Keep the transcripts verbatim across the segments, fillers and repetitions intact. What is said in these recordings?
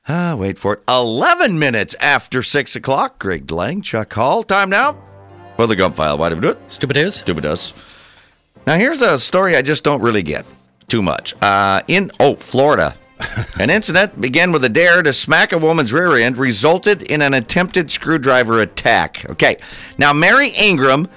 Ah, wait for it. eleven minutes after six o'clock. Greg Lang, Chuck Hall. Time now for the Gump File. Why do we do it? Stupid is. Stupid does. Now, here's a story I just don't really get too much. Uh, in, oh, Florida. An incident began with a dare to smack a woman's rear end, resulted in an attempted screwdriver attack. Okay. Now, Mary Ingram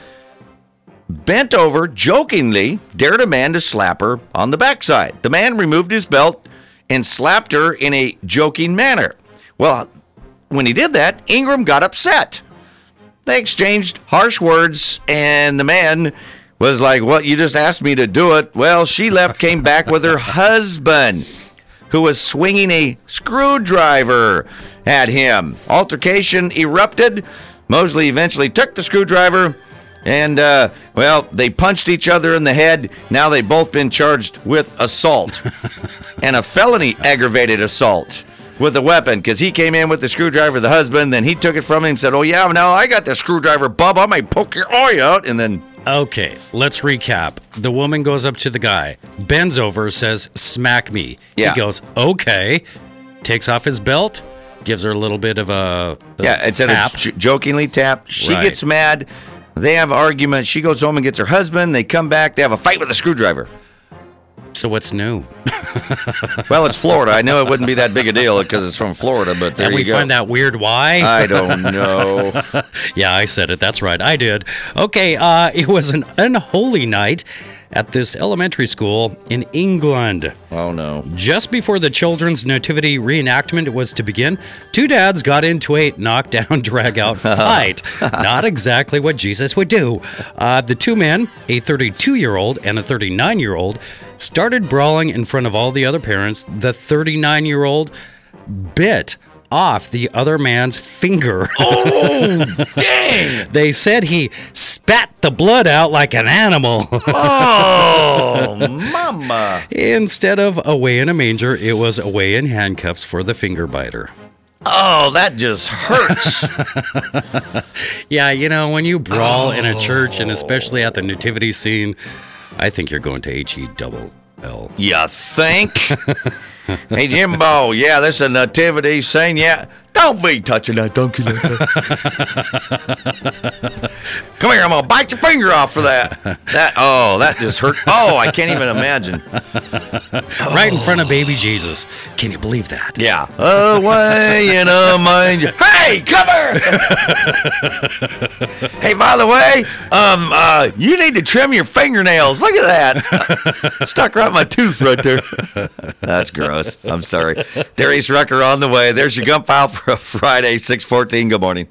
bent over, jokingly dared a man to slap her on the backside. The man removed his belt and slapped her in a joking manner. Well, when he did that, Ingram got upset. They exchanged harsh words, and the man was like, well, you just asked me to do it. Well, she left, came back with her husband, who was swinging a screwdriver at him. Altercation erupted. Mosley eventually took the screwdriver, and, uh, well, they punched each other in the head. Now they've both been charged with assault and a felony aggravated assault with a weapon, because he came in with the screwdriver, the husband, then he took it from him and said, oh, yeah, now I got the screwdriver, bub, I might poke your eye out, and then... Okay, let's recap. The woman goes up to the guy, bends over, says, smack me. Yeah. He goes, okay, takes off his belt, gives her a little bit of a, a Yeah, instead tap. of j- jokingly tap, she Right. gets mad. They have an argument. She goes home and gets her husband. They come back. They have a fight with a screwdriver. So what's new? Well, it's Florida. I know it wouldn't be that big a deal because it's from Florida, but there and you we go. find that weird why? I don't know. Yeah, I said it. That's right. I did. Okay, uh, it was an unholy night at this elementary school in England. Oh, no. Just before the children's nativity reenactment was to begin, two dads got into a knockdown, drag-out fight. Not exactly what Jesus would do. Uh, the two men, a thirty-two-year-old and a thirty-nine-year-old, started brawling in front of all the other parents. The thirty-nine-year-old bit off the other man's finger. Oh, dang! They said he spat the blood out like an animal. Oh, mama. Instead of away in a manger, it was away in handcuffs for the finger biter. Oh, that just hurts. Yeah, you know, when you brawl in a church, and especially at the nativity scene, I think you're going to H E double L. You think? Hey, Jimbo, yeah, this is a nativity scene. Yeah, don't be touching that donkey like that. Come here, I'm going to bite your finger off for that. That Oh, that just hurt. Oh, I can't even imagine. Right in front of baby Jesus. Can you believe that? Yeah. Away in a manger. Hey, come here! Hey, by the way, um, uh, you need to trim your fingernails. Look at that. Stuck right in my tooth right there. That's gross. I'm sorry. Darius Rucker on the way. There's your Gump File for a Friday, six fourteen. Good morning.